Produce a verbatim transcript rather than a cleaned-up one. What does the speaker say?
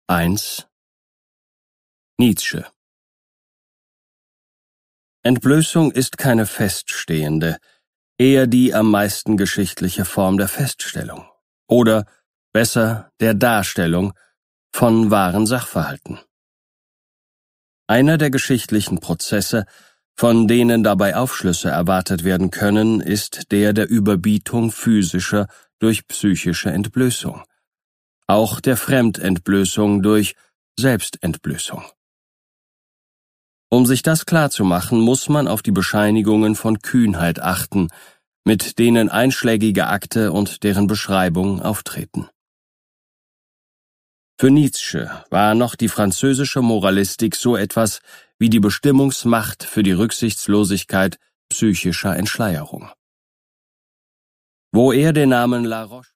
eins Nietzsche. Entblößung ist keine feststehende, eher die am meisten geschichtliche Form der Feststellung oder, besser, der Darstellung von wahren Sachverhalten. Einer der geschichtlichen Prozesse, von denen dabei Aufschlüsse erwartet werden können, ist der der Überbietung physischer durch psychische Entblößung, auch der Fremdentblößung durch Selbstentblößung. Um sich das klarzumachen, muss man auf die Bescheinigungen von Kühnheit achten, mit denen einschlägige Akte und deren Beschreibung auftreten. Für Nietzsche war noch die französische Moralistik so etwas wie die Bestimmungsmacht für die Rücksichtslosigkeit psychischer Entschleierung. Wo er den Namen La Roche